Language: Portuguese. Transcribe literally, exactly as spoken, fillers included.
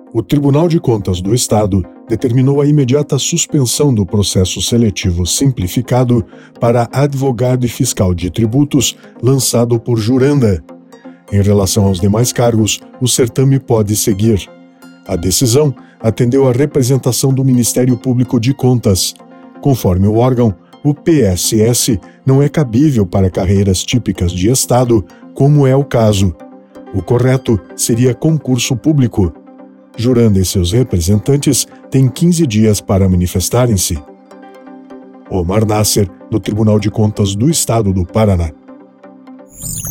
O Tribunal de Contas do Estado determinou a imediata suspensão do processo seletivo simplificado para advogado e fiscal de tributos lançado por Juranda. Em relação aos demais cargos, o certame pode seguir. A decisão atendeu à representação do Ministério Público de Contas. Conforme o órgão, o P S S não é cabível para carreiras típicas de Estado, como é o caso. O correto seria concurso público. Juranda e seus representantes têm quinze dias para manifestarem-se. Omar Nasser, do Tribunal de Contas do Estado do Paraná.